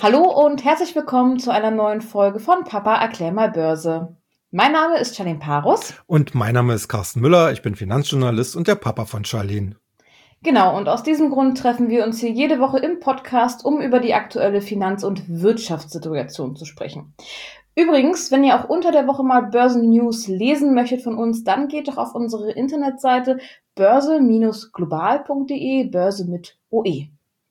Hallo und herzlich willkommen zu einer neuen Folge von Papa erklär mal Börse. Mein Name ist Charlene Parus. Und mein Name ist Carsten Müller, ich bin Finanzjournalist und der Papa von Charlene. Genau, und aus diesem Grund treffen wir uns hier jede Woche im Podcast, um über die aktuelle Finanz- und Wirtschaftssituation zu sprechen. Übrigens, wenn ihr auch unter der Woche mal Börsennews lesen möchtet von uns, dann geht doch auf unsere Internetseite börse-global.de, Börse mit OE.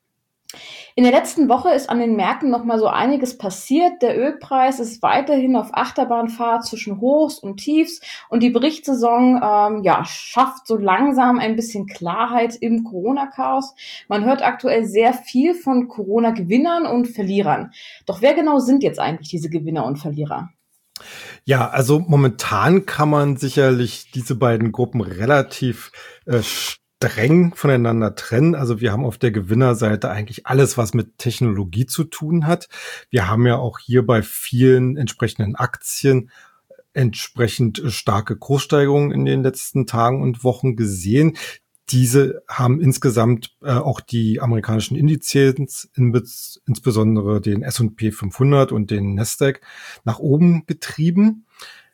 In der letzten Woche ist an den Märkten noch mal so einiges passiert. Der Ölpreis ist weiterhin auf Achterbahnfahrt zwischen Hochs und Tiefs und die Berichtssaison schafft so langsam ein bisschen Klarheit im Corona-Chaos. Man hört aktuell sehr viel von Corona-Gewinnern und Verlierern. Doch wer genau sind jetzt eigentlich diese Gewinner und Verlierer? Ja, also momentan kann man sicherlich diese beiden Gruppen relativ streng voneinander trennen. Also wir haben auf der Gewinnerseite eigentlich alles, was mit Technologie zu tun hat. Wir haben ja auch hier bei vielen entsprechenden Aktien entsprechend starke Kurssteigerungen in den letzten Tagen und Wochen gesehen. Diese haben insgesamt auch die amerikanischen Indizes, insbesondere den S&P 500 und den Nasdaq, nach oben getrieben.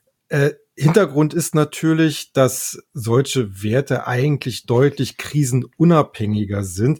Hintergrund ist natürlich, dass solche Werte eigentlich deutlich krisenunabhängiger sind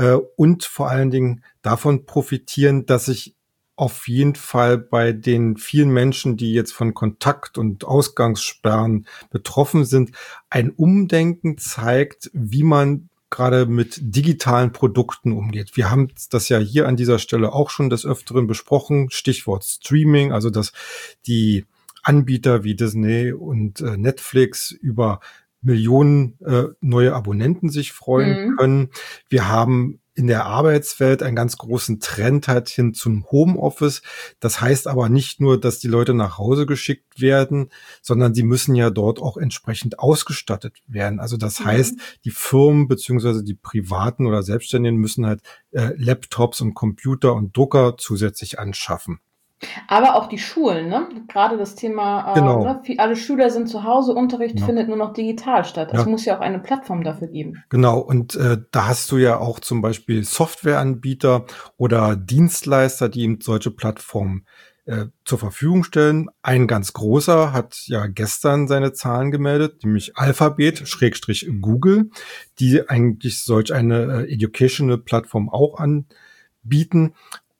und vor allen Dingen davon profitieren, dass sich auf jeden Fall bei den vielen Menschen, die jetzt von Kontakt- und Ausgangssperren betroffen sind, ein Umdenken zeigt, wie man gerade mit digitalen Produkten umgeht. Wir haben das ja hier an dieser Stelle auch schon des Öfteren besprochen. Stichwort Streaming, also dass die Anbieter wie Disney und Netflix über Millionen neue Abonnenten sich freuen können. Wir haben in der Arbeitswelt einen ganz großen Trend halt hin zum Homeoffice. Das heißt aber nicht nur, dass die Leute nach Hause geschickt werden, sondern sie müssen ja dort auch entsprechend ausgestattet werden. Also das heißt, die Firmen beziehungsweise die Privaten oder Selbstständigen müssen halt Laptops und Computer und Drucker zusätzlich anschaffen. Aber auch die Schulen, ne? Gerade das Thema, Genau. alle Schüler sind zu Hause, Unterricht Ja. findet nur noch digital statt. Es Ja. muss ja auch eine Plattform dafür geben. Genau, und da hast du ja auch zum Beispiel Softwareanbieter oder Dienstleister, die eben solche Plattformen zur Verfügung stellen. Ein ganz großer hat ja gestern seine Zahlen gemeldet, nämlich Alphabet, Schrägstrich Google, die eigentlich solch eine Educational Plattform auch anbieten.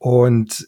Und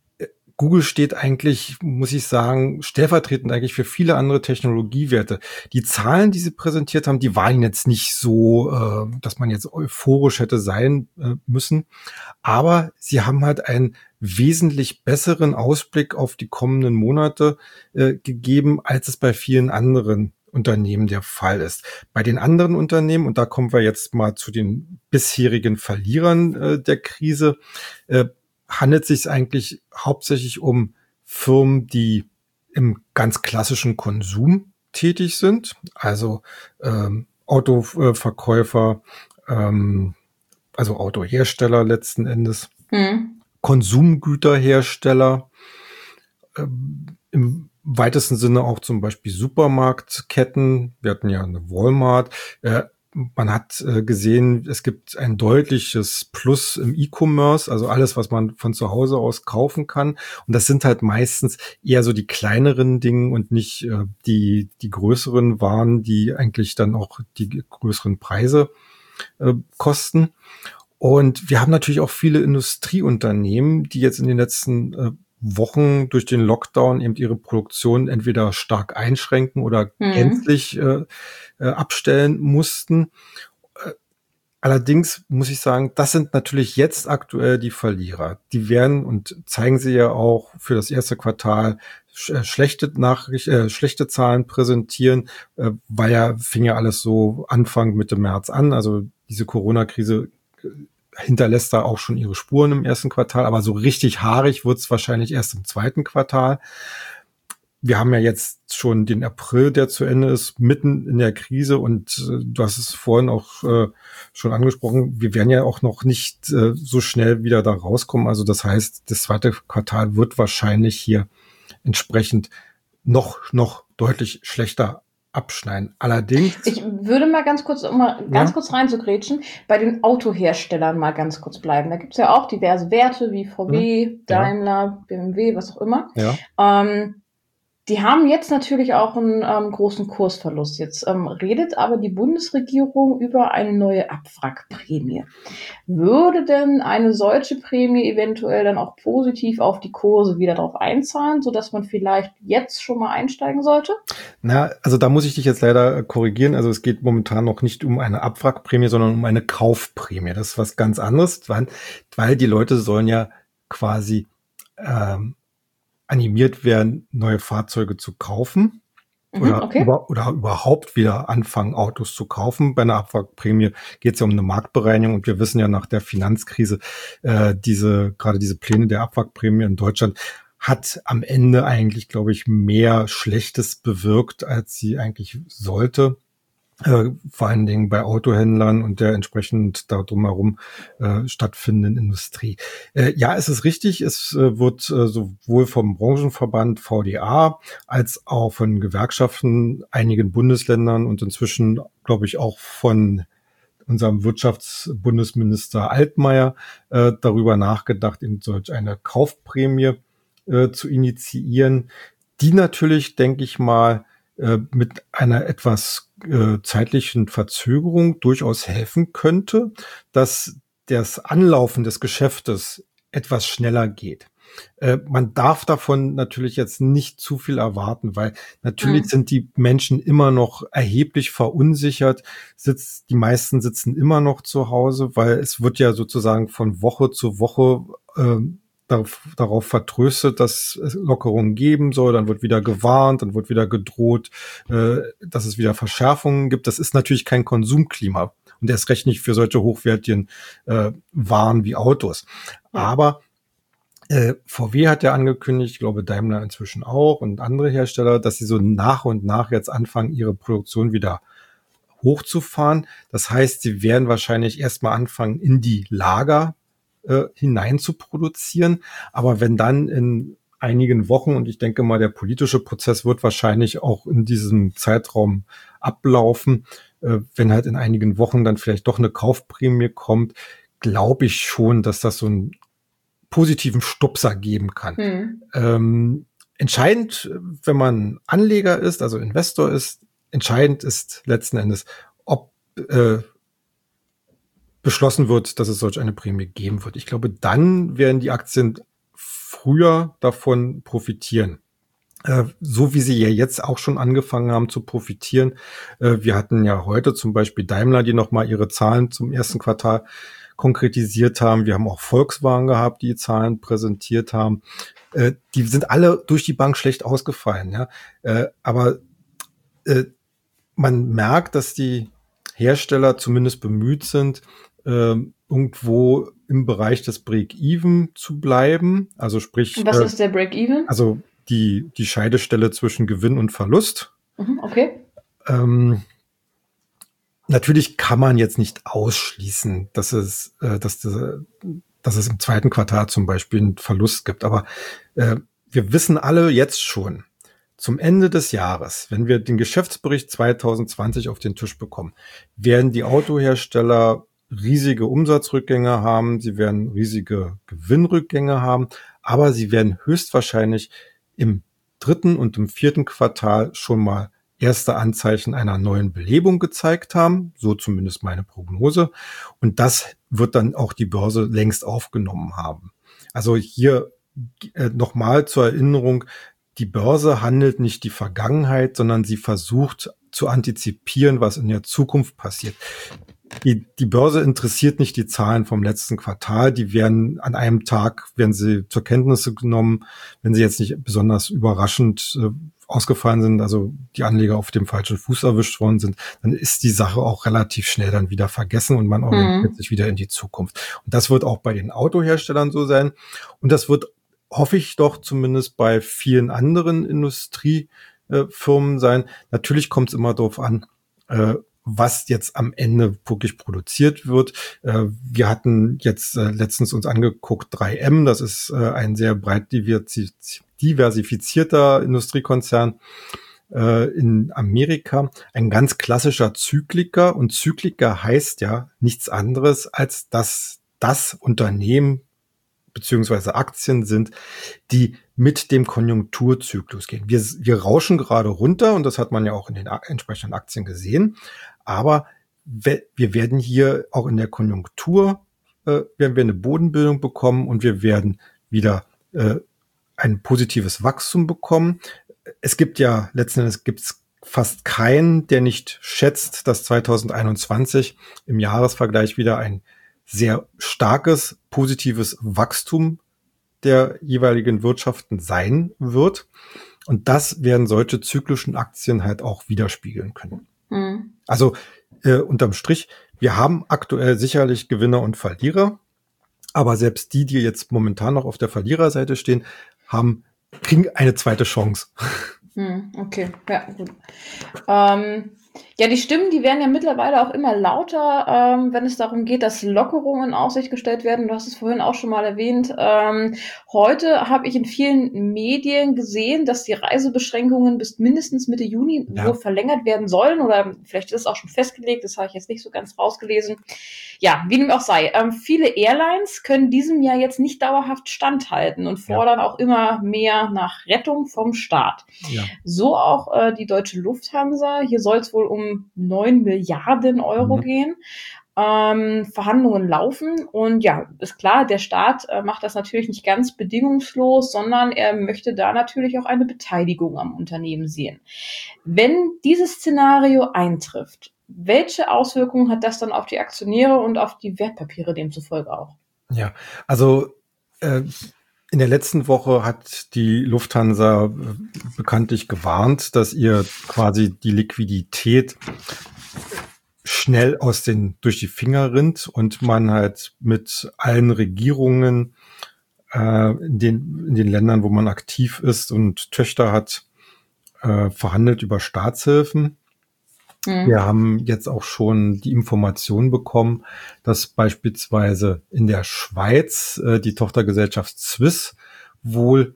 Google steht eigentlich, muss ich sagen, stellvertretend eigentlich für viele andere Technologiewerte. Die Zahlen, die sie präsentiert haben, die waren jetzt nicht so, dass man jetzt euphorisch hätte sein müssen. Aber sie haben halt einen wesentlich besseren Ausblick auf die kommenden Monate gegeben, als es bei vielen anderen Unternehmen der Fall ist. Bei den anderen Unternehmen, und da kommen wir jetzt mal zu den bisherigen Verlierern der Krise, handelt es sich eigentlich hauptsächlich um Firmen, die im ganz klassischen Konsum tätig sind, also Autoverkäufer, also Autohersteller letzten Endes, Konsumgüterhersteller, im weitesten Sinne auch zum Beispiel Supermarktketten. Wir hatten ja eine Walmart. Man hat gesehen, es gibt ein deutliches Plus im E-Commerce, also alles, was man von zu Hause aus kaufen kann. Und das sind halt meistens eher so die kleineren Dinge und nicht die größeren Waren, die eigentlich dann auch die größeren Preise kosten. Und wir haben natürlich auch viele Industrieunternehmen, die jetzt in den letzten Wochen durch den Lockdown eben ihre Produktion entweder stark einschränken oder gänzlich abstellen mussten. Allerdings muss ich sagen, das sind natürlich jetzt aktuell die Verlierer. Die werden und zeigen sie ja auch für das erste Quartal schlechte Zahlen präsentieren, weil fing ja alles so Anfang Mitte März an. Also diese Corona-Krise hinterlässt da auch schon ihre Spuren im ersten Quartal, aber so richtig haarig wird es wahrscheinlich erst im zweiten Quartal. Wir haben ja jetzt schon den April, der zu Ende ist, mitten in der Krise und du hast es vorhin auch schon angesprochen, wir werden ja auch noch nicht so schnell wieder da rauskommen. Also das heißt, das zweite Quartal wird wahrscheinlich hier entsprechend noch deutlich schlechter abschneiden. Allerdings. Ich würde mal ganz kurz, um mal ganz kurz reinzugrätschen, bei den Autoherstellern mal ganz kurz bleiben. Da gibt's ja auch diverse Werte wie VW, Daimler, BMW, was auch immer. Ja. Die haben jetzt natürlich auch einen großen Kursverlust. Jetzt redet aber die Bundesregierung über eine neue Abwrackprämie. Würde denn eine solche Prämie eventuell dann auch positiv auf die Kurse wieder drauf einzahlen, sodass man vielleicht jetzt schon mal einsteigen sollte? Na, also da muss ich dich jetzt leider korrigieren. Also es geht momentan noch nicht um eine Abwrackprämie, sondern um eine Kaufprämie. Das ist was ganz anderes, weil die Leute sollen ja quasi animiert werden, neue Fahrzeuge zu kaufen oder überhaupt wieder anfangen, Autos zu kaufen. Bei einer Abwrackprämie geht es ja um eine Marktbereinigung und wir wissen ja nach der Finanzkrise, gerade diese Pläne der Abwrackprämie in Deutschland hat am Ende eigentlich, glaube ich, mehr Schlechtes bewirkt, als sie eigentlich sollte. Vor allen Dingen bei Autohändlern und der entsprechend da drumherum stattfindenden Industrie. Ja, es ist richtig, es wird sowohl vom Branchenverband VDA als auch von Gewerkschaften, einigen Bundesländern und inzwischen, glaube ich, auch von unserem Wirtschaftsbundesminister Altmaier darüber nachgedacht, in solch eine Kaufprämie zu initiieren, die natürlich, denke ich mal, mit einer etwas zeitlichen Verzögerung durchaus helfen könnte, dass das Anlaufen des Geschäftes etwas schneller geht. Man darf davon natürlich jetzt nicht zu viel erwarten, weil natürlich sind die Menschen immer noch erheblich verunsichert. Die meisten sitzen immer noch zu Hause, weil es wird ja sozusagen von Woche zu Woche darauf vertröstet, dass es Lockerungen geben soll, dann wird wieder gewarnt, dann wird wieder gedroht, dass es wieder Verschärfungen gibt. Das ist natürlich kein Konsumklima und erst recht nicht für solche hochwertigen Waren wie Autos. Ja. Aber VW hat ja angekündigt, ich glaube Daimler inzwischen auch und andere Hersteller, dass sie so nach und nach jetzt anfangen, ihre Produktion wieder hochzufahren. Das heißt, sie werden wahrscheinlich erstmal anfangen, in die Lager hinein zu produzieren. Aber wenn dann in einigen Wochen, und ich denke mal, der politische Prozess wird wahrscheinlich auch in diesem Zeitraum ablaufen, wenn halt in einigen Wochen dann vielleicht doch eine Kaufprämie kommt, glaube ich schon, dass das so einen positiven Stupser geben kann. Entscheidend, wenn man Anleger ist, also Investor ist, entscheidend ist letzten Endes, ob beschlossen wird, dass es solch eine Prämie geben wird. Ich glaube, dann werden die Aktien früher davon profitieren. So wie sie ja jetzt auch schon angefangen haben zu profitieren. Wir hatten ja heute zum Beispiel Daimler, die nochmal ihre Zahlen zum ersten Quartal konkretisiert haben. Wir haben auch Volkswagen gehabt, die Zahlen präsentiert haben. Die sind alle durch die Bank schlecht ausgefallen. Ja? Aber man merkt, dass die Hersteller zumindest bemüht sind, irgendwo im Bereich des Break-Even zu bleiben. Also sprich. Und was ist der Break-Even? Also die Scheidestelle zwischen Gewinn und Verlust. Okay. Natürlich kann man jetzt nicht ausschließen, dass es im zweiten Quartal zum Beispiel einen Verlust gibt. Aber wir wissen alle jetzt schon, zum Ende des Jahres, wenn wir den Geschäftsbericht 2020 auf den Tisch bekommen, werden die Autohersteller riesige Umsatzrückgänge haben, sie werden riesige Gewinnrückgänge haben, aber sie werden höchstwahrscheinlich im dritten und im vierten Quartal schon mal erste Anzeichen einer neuen Belebung gezeigt haben, so zumindest meine Prognose. Und das wird dann auch die Börse längst aufgenommen haben. Also hier nochmal zur Erinnerung, die Börse handelt nicht die Vergangenheit, sondern sie versucht zu antizipieren, was in der Zukunft passiert. Die Börse interessiert nicht die Zahlen vom letzten Quartal. Die werden an einem Tag, werden sie zur Kenntnis genommen, wenn sie jetzt nicht besonders überraschend ausgefallen sind, also die Anleger auf dem falschen Fuß erwischt worden sind, dann ist die Sache auch relativ schnell dann wieder vergessen und man orientiert sich wieder in die Zukunft. Und das wird auch bei den Autoherstellern so sein. Und das wird, hoffe ich doch, zumindest bei vielen anderen Industriefirmen sein. Natürlich kommt es immer darauf an, was jetzt am Ende wirklich produziert wird. Wir hatten jetzt letztens uns angeguckt 3M, das ist ein sehr breit diversifizierter Industriekonzern. in Amerika ein ganz klassischer Zykliker. Und Zykliker heißt ja nichts anderes, als dass das Unternehmen beziehungsweise Aktien sind, die mit dem Konjunkturzyklus gehen. Wir rauschen gerade runter und das hat man ja auch in den entsprechenden Aktien gesehen. Aber wir werden hier auch in der Konjunktur, werden wir eine Bodenbildung bekommen und wir werden wieder ein positives Wachstum bekommen. Es gibt ja, letzten Endes gibt's fast keinen, der nicht schätzt, dass 2021 im Jahresvergleich wieder ein sehr starkes, positives Wachstum der jeweiligen Wirtschaften sein wird. Und das werden solche zyklischen Aktien halt auch widerspiegeln können. Mhm. Also unterm Strich, wir haben aktuell sicherlich Gewinner und Verlierer, aber selbst die jetzt momentan noch auf der Verliererseite stehen, kriegen eine zweite Chance. Okay, ja, gut. Ja, die Stimmen, die werden ja mittlerweile auch immer lauter, wenn es darum geht, dass Lockerungen in Aussicht gestellt werden. Du hast es vorhin auch schon mal erwähnt. Heute habe ich in vielen Medien gesehen, dass die Reisebeschränkungen bis mindestens Mitte Juni wohl verlängert werden sollen oder vielleicht ist es auch schon festgelegt, das habe ich jetzt nicht so ganz rausgelesen. Ja, wie dem auch sei. Viele Airlines können diesem Jahr jetzt nicht dauerhaft standhalten und fordern auch immer mehr nach Rettung vom Staat. Ja. So auch die Deutsche Lufthansa. Hier soll es wohl um 9 Milliarden Euro gehen. Verhandlungen laufen und ja, ist klar, der Staat macht das natürlich nicht ganz bedingungslos, sondern er möchte da natürlich auch eine Beteiligung am Unternehmen sehen. Wenn dieses Szenario eintrifft, welche Auswirkungen hat das dann auf die Aktionäre und auf die Wertpapiere demzufolge auch? Ja, also in der letzten Woche hat die Lufthansa bekanntlich gewarnt, dass ihr quasi die Liquidität schnell durch die Finger rinnt und man halt mit allen Regierungen in den Ländern, wo man aktiv ist und Töchter hat, verhandelt über Staatshilfen. Wir haben jetzt auch schon die Information bekommen, dass beispielsweise in der Schweiz die Tochtergesellschaft Swiss wohl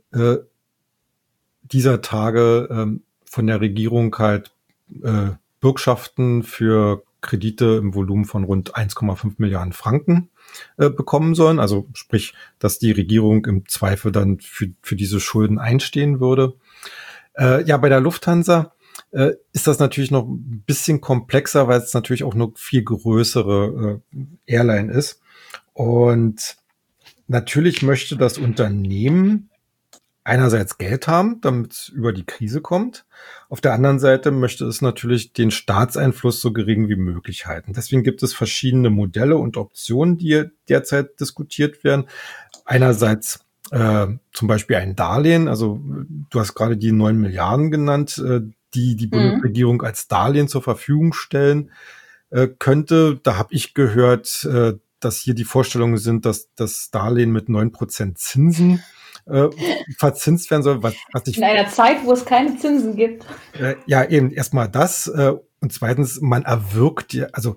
dieser Tage von der Regierung halt Bürgschaften für Kredite im Volumen von rund 1,5 Milliarden Franken bekommen sollen. Also sprich, dass die Regierung im Zweifel dann für diese Schulden einstehen würde. Ja, bei der Lufthansa ist das natürlich noch ein bisschen komplexer, weil es natürlich auch eine viel größere Airline ist. Und natürlich möchte das Unternehmen einerseits Geld haben, damit es über die Krise kommt. Auf der anderen Seite möchte es natürlich den Staatseinfluss so gering wie möglich halten. Deswegen gibt es verschiedene Modelle und Optionen, die derzeit diskutiert werden. Einerseits zum Beispiel ein Darlehen. Also du hast gerade die 9 Milliarden genannt, die Bundesregierung als Darlehen zur Verfügung stellen könnte. Da habe ich gehört, dass hier die Vorstellungen sind, dass das Darlehen mit 9% Zinsen verzinst werden soll. Was ich in einer Zeit, wo es keine Zinsen gibt. Ja, eben erstmal das. Und zweitens, man erwirkt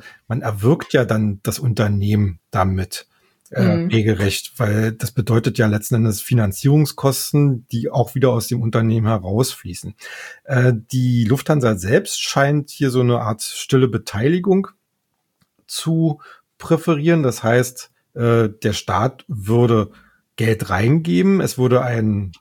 ja dann das Unternehmen damit regelrecht, weil das bedeutet ja letzten Endes Finanzierungskosten, die auch wieder aus dem Unternehmen herausfließen. Die Lufthansa selbst scheint hier so eine Art stille Beteiligung zu präferieren. Das heißt, der Staat würde Geld reingeben, es würde einen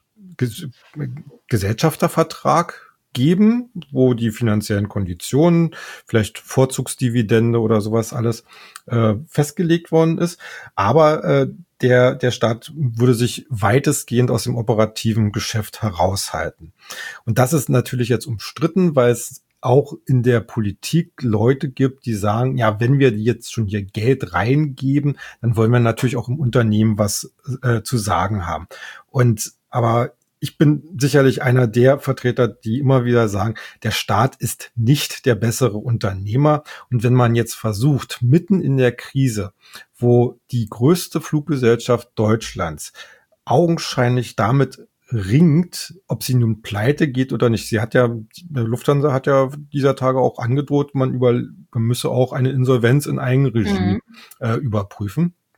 Gesellschaftervertrag geben, wo die finanziellen Konditionen, vielleicht Vorzugsdividende oder sowas alles festgelegt worden ist. Aber der Staat würde sich weitestgehend aus dem operativen Geschäft heraushalten. Und das ist natürlich jetzt umstritten, weil es auch in der Politik Leute gibt, die sagen, ja, wenn wir jetzt schon hier Geld reingeben, dann wollen wir natürlich auch im Unternehmen was zu sagen haben. Aber ich bin sicherlich einer der Vertreter, die immer wieder sagen, der Staat ist nicht der bessere Unternehmer. Und wenn man jetzt versucht, mitten in der Krise, wo die größte Fluggesellschaft Deutschlands augenscheinlich damit ringt, ob sie nun pleite geht oder nicht. Lufthansa hat ja dieser Tage auch angedroht, man müsse auch eine Insolvenz in Eigenregie überprüfen.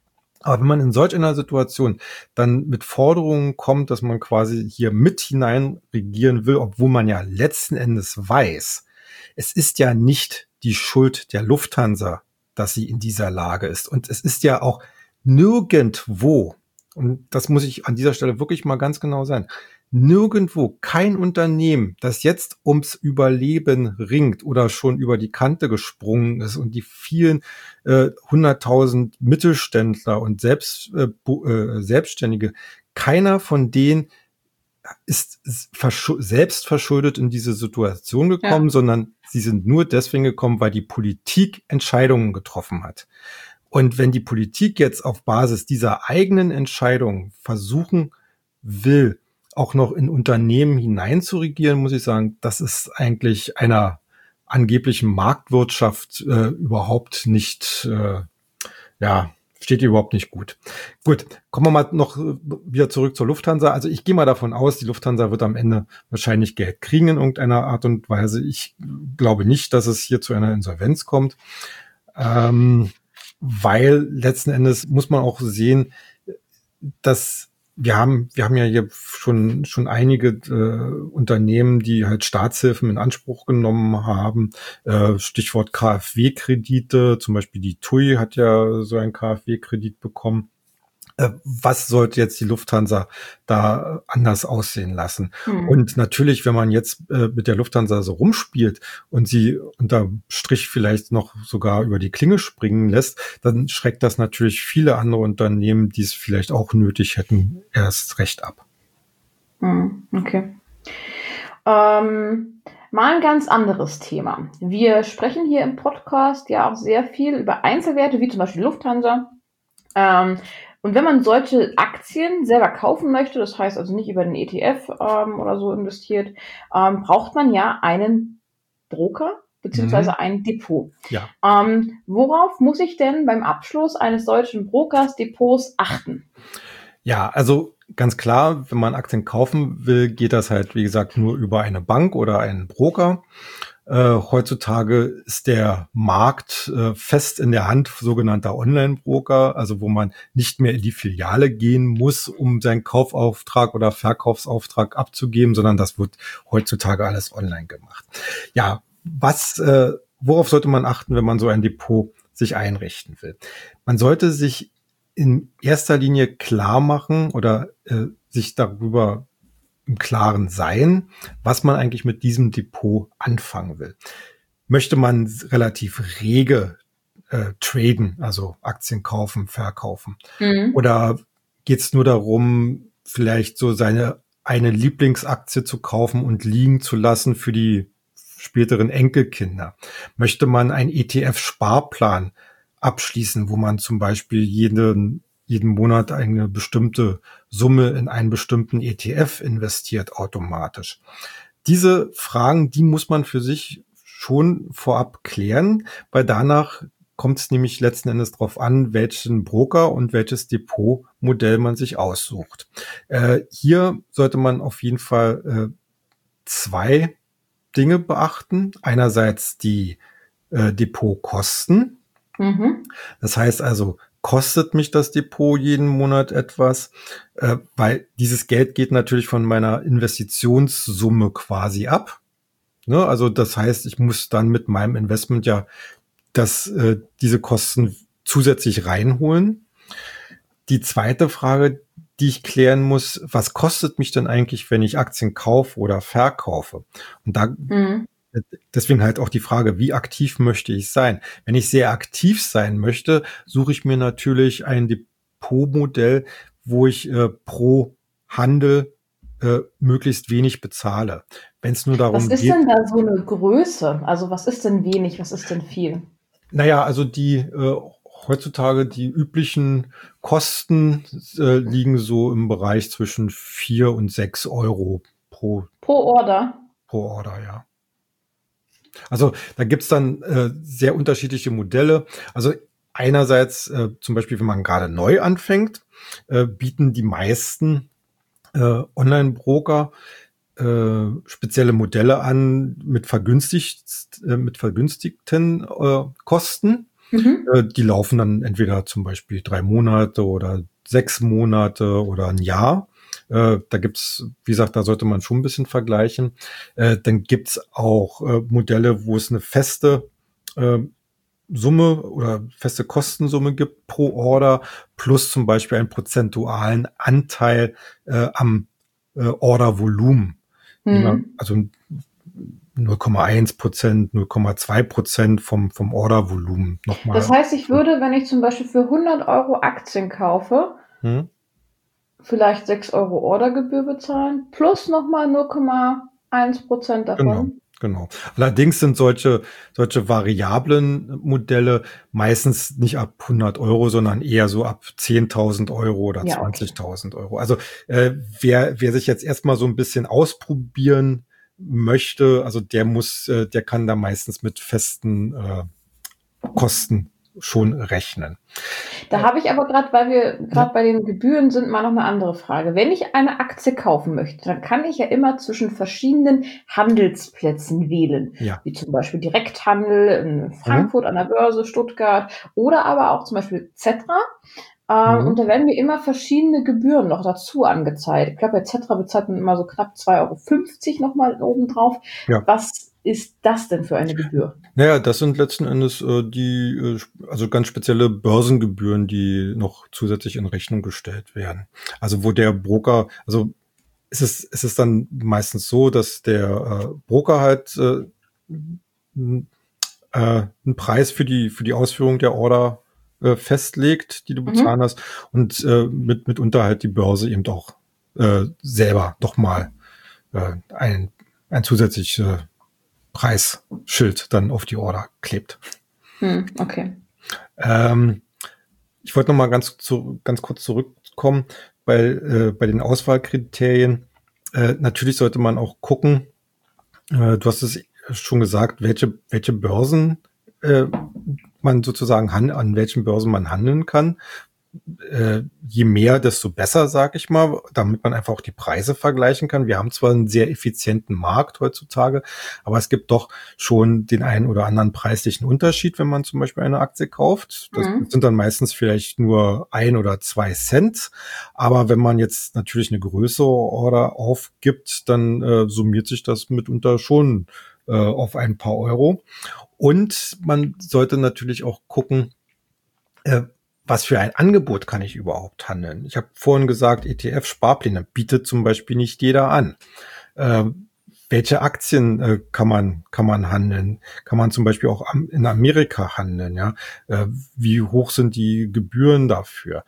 Aber wenn man in solch einer Situation dann mit Forderungen kommt, dass man quasi hier mit hinein regieren will, obwohl man ja letzten Endes weiß, es ist ja nicht die Schuld der Lufthansa, dass sie in dieser Lage ist. Und es ist ja auch nirgendwo, und das muss ich an dieser Stelle wirklich mal ganz genau sagen, nirgendwo kein Unternehmen, das jetzt ums Überleben ringt oder schon über die Kante gesprungen ist und die vielen 100.000 Mittelständler und Selbstständige, keiner von denen ist selbst verschuldet in diese Situation gekommen, sondern sie sind nur deswegen gekommen, weil die Politik Entscheidungen getroffen hat. Und wenn die Politik jetzt auf Basis dieser eigenen Entscheidungen versuchen will, auch noch in Unternehmen hineinzuregieren, muss ich sagen, das ist eigentlich einer angeblichen Marktwirtschaft überhaupt nicht, steht hier überhaupt nicht gut. Gut, kommen wir mal noch wieder zurück zur Lufthansa. Also ich gehe mal davon aus, die Lufthansa wird am Ende wahrscheinlich Geld kriegen in irgendeiner Art und Weise. Ich glaube nicht, dass es hier zu einer Insolvenz kommt, weil letzten Endes muss man auch sehen, dass wir haben ja hier schon einige Unternehmen, die halt Staatshilfen in Anspruch genommen haben. Stichwort KfW-Kredite, zum Beispiel die TUI hat ja so einen KfW-Kredit bekommen. Was sollte jetzt die Lufthansa da anders aussehen lassen? Und natürlich, wenn man jetzt mit der Lufthansa so rumspielt und sie unter Strich vielleicht noch sogar über die Klinge springen lässt, dann schreckt das natürlich viele andere Unternehmen, die es vielleicht auch nötig hätten, erst recht ab. Okay. Mal ein ganz anderes Thema. Wir sprechen hier im Podcast ja auch sehr viel über Einzelwerte, wie zum Beispiel Lufthansa. Und wenn man solche Aktien selber kaufen möchte, das heißt also nicht über den ETF oder so investiert, braucht man ja einen Broker beziehungsweise ein Depot. Ja. Worauf muss ich denn beim Abschluss eines solchen Brokers-Depots achten? Ja, also ganz klar, wenn man Aktien kaufen will, geht das halt, wie gesagt, nur über eine Bank oder einen Broker. Heutzutage ist der Markt fest in der Hand sogenannter Online-Broker, also wo man nicht mehr in die Filiale gehen muss, um seinen Kaufauftrag oder Verkaufsauftrag abzugeben, sondern das wird heutzutage alles online gemacht. Ja, worauf sollte man achten, wenn man so ein Depot sich einrichten will? Man sollte sich in erster Linie klar machen oder sich darüber im Klaren sein, was man eigentlich mit diesem Depot anfangen will. Möchte man relativ rege traden, also Aktien kaufen, verkaufen? Oder geht es nur darum, vielleicht so eine Lieblingsaktie zu kaufen und liegen zu lassen für die späteren Enkelkinder? Möchte man einen ETF-Sparplan abschließen, wo man zum Beispiel jeden Monat eine bestimmte Summe in einen bestimmten ETF investiert automatisch? Diese Fragen, die muss man für sich schon vorab klären, weil danach kommt es nämlich letzten Endes darauf an, welchen Broker und welches Depotmodell man sich aussucht. Hier sollte man auf jeden Fall zwei Dinge beachten. Einerseits die Depotkosten. Das heißt also, kostet mich das Depot jeden Monat etwas, weil dieses Geld geht natürlich von meiner Investitionssumme quasi ab. Ne? Also das heißt, ich muss dann mit meinem Investment ja diese Kosten zusätzlich reinholen. Die zweite Frage, die ich klären muss, was kostet mich denn eigentlich, wenn ich Aktien kaufe oder verkaufe? Und deswegen halt auch die Frage, wie aktiv möchte ich sein? Wenn ich sehr aktiv sein möchte, suche ich mir natürlich ein Depotmodell, wo ich pro Handel möglichst wenig bezahle. Wenn es nur darum geht. Was ist denn da so eine Größe? Also was ist denn wenig, was ist denn viel? Naja, also heutzutage die üblichen Kosten liegen so im Bereich zwischen 4 und 6 Euro pro Order. Pro Order, ja. Also da gibt's dann sehr unterschiedliche Modelle. Also einerseits zum Beispiel, wenn man gerade neu anfängt, bieten die meisten Online-Broker spezielle Modelle an mit vergünstigten Kosten. Mhm. Die laufen dann entweder zum Beispiel 3 Monate oder 6 Monate oder ein Jahr. Da gibt's, wie gesagt, da sollte man schon ein bisschen vergleichen. Dann gibt's auch Modelle, wo es eine feste äh, Summe oder feste Kostensumme gibt pro Order plus zum Beispiel einen prozentualen Anteil am Ordervolumen. Mhm. Also 0,1%, 0,2% vom Ordervolumen Das nochmal. heißt, ich würde, wenn ich zum Beispiel für 100 € Aktien kaufe, Hm? vielleicht 6 € Ordergebühr bezahlen, plus nochmal 0,1% Genau, davon. genau. Allerdings sind solche variablen Modelle meistens nicht ab 100 €, sondern eher so ab 10.000 € oder Ja, okay. 20.000 €. Also wer sich jetzt erstmal so ein bisschen ausprobieren möchte, also der kann da meistens mit festen Kosten schon rechnen. Da habe ich aber gerade, weil wir Ja, gerade bei den Gebühren sind, mal noch eine andere Frage. Wenn ich eine Aktie kaufen möchte, dann kann ich ja immer zwischen verschiedenen Handelsplätzen wählen, ja. wie zum Beispiel Direkthandel in Mhm. Frankfurt an der Börse, Stuttgart oder aber auch zum Beispiel Xetra. Und Mhm. da werden mir immer verschiedene Gebühren noch dazu angezeigt. Ich glaube, bei Xetra bezahlt man immer so knapp 2,50 € noch mal obendrauf. Ja. Was ist das denn für eine Gebühr? Naja, das sind letzten Endes also ganz spezielle Börsengebühren, die noch zusätzlich in Rechnung gestellt werden. Also wo der Broker, also es ist dann meistens so, dass der Broker halt einen Preis für die Ausführung der Order festlegt, die du bezahlen Mhm. hast, und mitunter halt die Börse eben auch selber doch mal ein zusätzliches Preisschild dann auf die Order klebt. Okay. Ähm, Ich wollte noch mal ganz kurz zurückkommen bei den Auswahlkriterien. Natürlich sollte man auch gucken, du hast es schon gesagt, welche Börsen äh, man sozusagen an welchen Börsen man handeln kann. Je mehr, desto besser, sag ich mal, damit man einfach auch die Preise vergleichen kann. Wir haben zwar einen sehr effizienten Markt heutzutage, aber es gibt doch schon den einen oder anderen preislichen Unterschied, wenn man zum Beispiel eine Aktie kauft. Das Mhm. sind dann meistens vielleicht nur 1 oder 2 Cent. Aber wenn man jetzt natürlich eine größere Order aufgibt, dann summiert sich das mitunter schon auf ein paar Euro. Und man sollte natürlich auch gucken, äh, was für ein Angebot kann ich überhaupt handeln? Ich habe vorhin gesagt, ETF-Sparpläne bietet zum Beispiel nicht jeder an. Äh, welche Aktien kann man handeln? Kann man zum Beispiel auch in Amerika handeln? Ja, wie hoch sind die Gebühren dafür?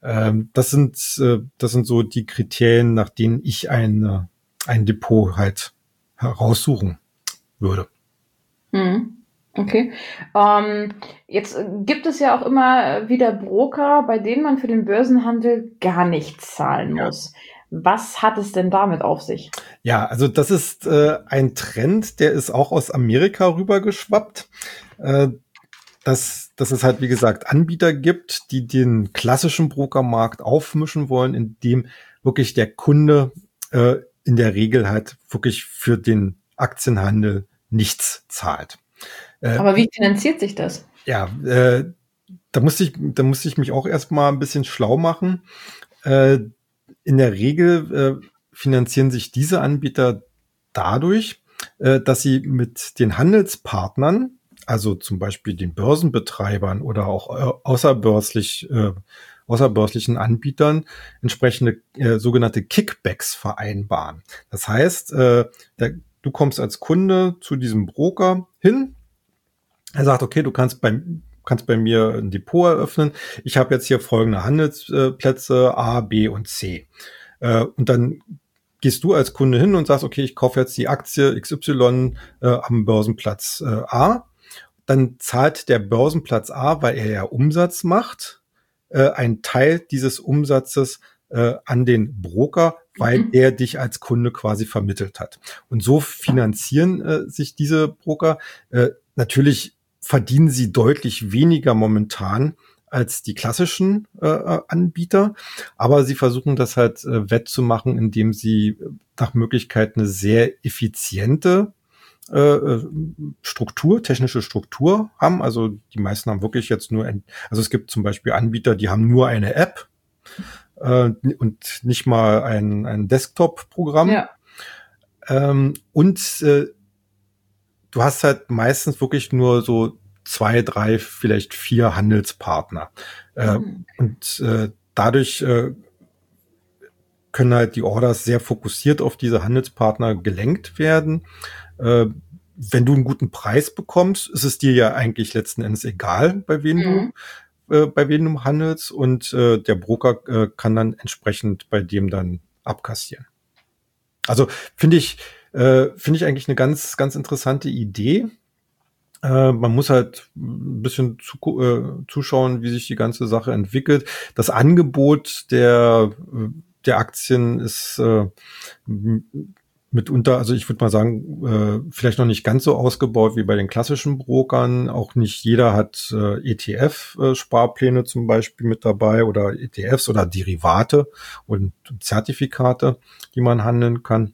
Das sind so die Kriterien, nach denen ich ein Depot halt heraussuchen würde. Mhm. Okay. Ähm, jetzt gibt es ja auch immer wieder Broker, bei denen man für den Börsenhandel gar nichts zahlen Ja. muss. Was hat es denn damit auf sich? Ja, also das ist ein Trend, der ist auch aus Amerika rübergeschwappt. Äh, dass es halt, wie gesagt, Anbieter gibt, die den klassischen Brokermarkt aufmischen wollen, indem wirklich der Kunde in der Regel halt wirklich für den Aktienhandel nichts zahlt. Äh, Aber wie finanziert sich das? ja, da musste ich mich auch erstmal ein bisschen schlau machen. Äh, in der Regel finanzieren sich diese Anbieter dadurch, dass sie mit den Handelspartnern, also zum Beispiel den Börsenbetreibern oder auch außerbörslichen Anbietern, entsprechende sogenannte Kickbacks vereinbaren. Das heißt, du kommst als Kunde zu diesem Broker hin. Er sagt, okay, du kannst bei mir ein Depot eröffnen. Ich habe jetzt hier folgende Handelsplätze A, B und C. Und dann gehst du als Kunde hin und sagst, okay, ich kaufe jetzt die Aktie XY am Börsenplatz A. Dann zahlt der Börsenplatz A, weil er ja Umsatz macht, einen Teil dieses Umsatzes an den Broker, weil Mhm. der dich als Kunde quasi vermittelt hat. Und so finanzieren sich diese Broker. Natürlich verdienen sie deutlich weniger momentan als die klassischen Anbieter, aber sie versuchen das halt wettzumachen, indem sie nach Möglichkeit eine sehr effiziente Struktur, technische Struktur haben. Also die meisten haben wirklich jetzt nur, also es gibt zum Beispiel Anbieter, die haben nur eine App und nicht mal ein Desktop-Programm. Ja. Und du hast halt meistens wirklich nur so 2, 3, vielleicht 4 Handelspartner. Und dadurch können halt die Orders sehr fokussiert auf diese Handelspartner gelenkt werden. Wenn du einen guten Preis bekommst, ist es dir ja eigentlich letzten Endes egal, bei wem du handelst, und der Broker kann dann entsprechend bei dem dann abkassieren. Also finde ich eigentlich eine ganz, ganz interessante Idee. Man muss halt ein bisschen zuschauen, wie sich die ganze Sache entwickelt. Das Angebot der Aktien ist mitunter, also ich würde mal sagen, vielleicht noch nicht ganz so ausgebaut wie bei den klassischen Brokern. Auch nicht jeder hat ETF-Sparpläne zum Beispiel mit dabei oder ETFs oder Derivate und Zertifikate, die man handeln kann.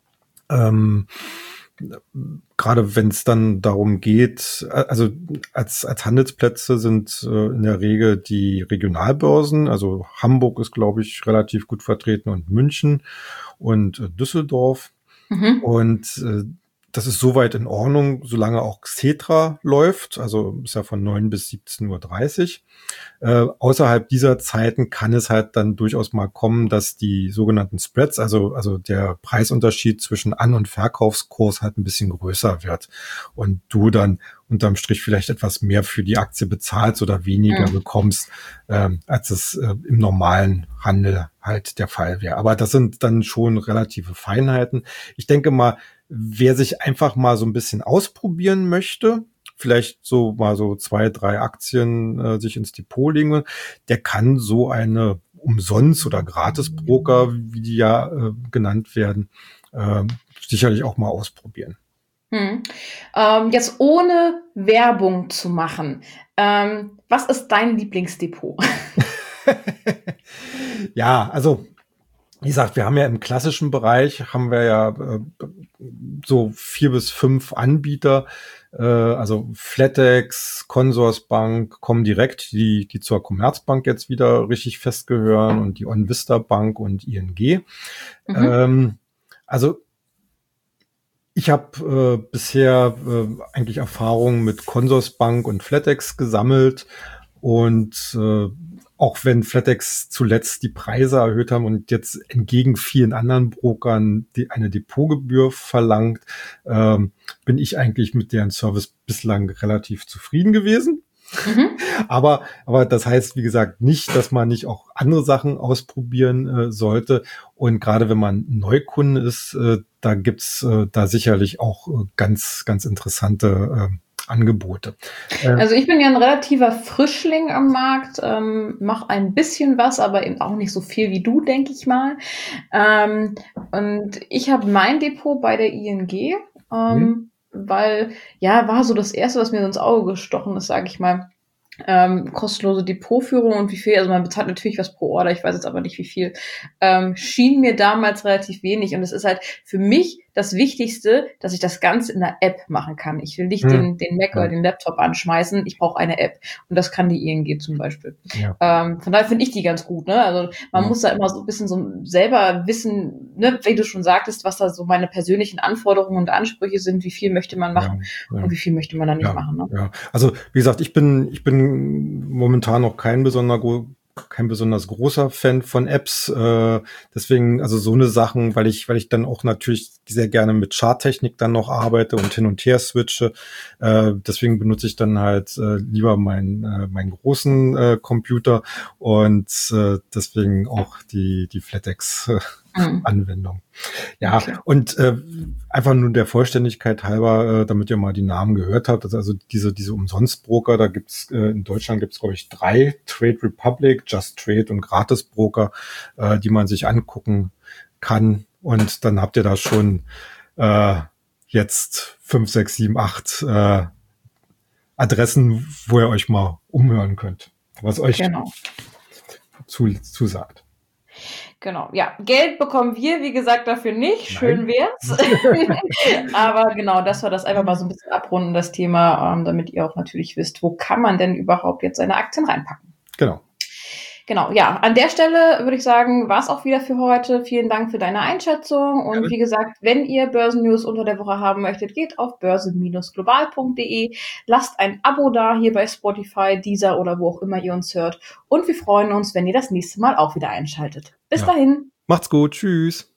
Gerade wenn es dann darum geht, also als Handelsplätze sind in der Regel die Regionalbörsen, also Hamburg ist, glaube ich, relativ gut vertreten und München und Düsseldorf. Und das ist soweit in Ordnung, solange auch Xetra läuft, also ist ja von 9 bis 17:30 Uhr. Außerhalb dieser Zeiten kann es halt dann durchaus mal kommen, dass die sogenannten Spreads, also der Preisunterschied zwischen An- und Verkaufskurs halt ein bisschen größer wird und du dann unterm Strich vielleicht etwas mehr für die Aktie bezahlst oder weniger bekommst, als es im normalen Handel halt der Fall wäre. Aber das sind dann schon relative Feinheiten. Ich denke mal, wer sich einfach mal so ein bisschen ausprobieren möchte, vielleicht so mal so 2, 3 Aktien sich ins Depot legen, der kann so eine Umsonst- oder Gratis-Broker, wie die ja genannt werden, sicherlich auch mal ausprobieren. Jetzt ohne Werbung zu machen, was ist dein Lieblingsdepot? Ja, also wie gesagt, wir haben ja im klassischen Bereich haben wir ja so 4 bis 5 Anbieter, also Flatex, Consorsbank, Comdirect, die zur Commerzbank jetzt wieder richtig festgehören, und die OnVista Bank und ING. Also ich habe bisher eigentlich Erfahrungen mit Consorsbank und Flatex gesammelt, und auch wenn Flatex zuletzt die Preise erhöht haben und jetzt entgegen vielen anderen Brokern eine Depotgebühr verlangt, bin ich eigentlich mit deren Service bislang relativ zufrieden gewesen. Aber das heißt, wie gesagt, nicht, dass man nicht auch andere Sachen ausprobieren sollte. Und gerade wenn man Neukunde ist, da gibt's da sicherlich auch ganz, ganz interessante Angebote. Also ich bin ja ein relativer Frischling am Markt, mache ein bisschen was, aber eben auch nicht so viel wie du, denke ich mal. Und ich habe mein Depot bei der ING, weil, ja, war so das Erste, was mir so ins Auge gestochen ist, sage ich mal. Kostenlose Depotführung und wie viel, also man bezahlt natürlich was pro Order, ich weiß jetzt aber nicht wie viel, schien mir damals relativ wenig, und es ist halt für mich das Wichtigste, dass ich das Ganze in der App machen kann. Ich will nicht den Mac oder den Laptop anschmeißen, ich brauche eine App, und das kann die ING zum Beispiel. Ja. Von daher finde ich die ganz gut, ne? Also man muss da immer so ein bisschen so selber wissen, ne, wie du schon sagtest, was da so meine persönlichen Anforderungen und Ansprüche sind, wie viel möchte man machen und wie viel möchte man dann nicht machen. Ne? Ja, also wie gesagt, ich bin momentan noch kein besonders großer Fan von Apps, deswegen, also so eine Sachen, weil ich dann auch natürlich sehr gerne mit Charttechnik dann noch arbeite und hin und her switche, deswegen benutze ich dann halt lieber meinen großen Computer, und deswegen auch die Flatex Anwendung. Ja, okay. Und einfach nur der Vollständigkeit halber, damit ihr mal die Namen gehört habt, also diese Umsonstbroker, da gibt's in Deutschland gibt's, glaube ich, 3: Trade Republic, Just Trade und Gratisbroker, die man sich angucken kann, und dann habt ihr da schon jetzt 5, 6, 7, 8 Adressen, wo ihr euch mal umhören könnt, was euch zusagt. Genau, ja. Geld bekommen wir, wie gesagt, dafür nicht. Schön Nein. wär's. Aber genau, dass wir das einfach mal so ein bisschen abrunden, das Thema, damit ihr auch natürlich wisst, wo kann man denn überhaupt jetzt seine Aktien reinpacken. Genau. Genau, ja, an der Stelle würde ich sagen, war's auch wieder für heute. Vielen Dank für deine Einschätzung. Und wie gesagt, wenn ihr Börsennews unter der Woche haben möchtet, geht auf börse-global.de. Lasst ein Abo da hier bei Spotify, Deezer oder wo auch immer ihr uns hört. Und wir freuen uns, wenn ihr das nächste Mal auch wieder einschaltet. Bis dahin. Macht's gut. Tschüss.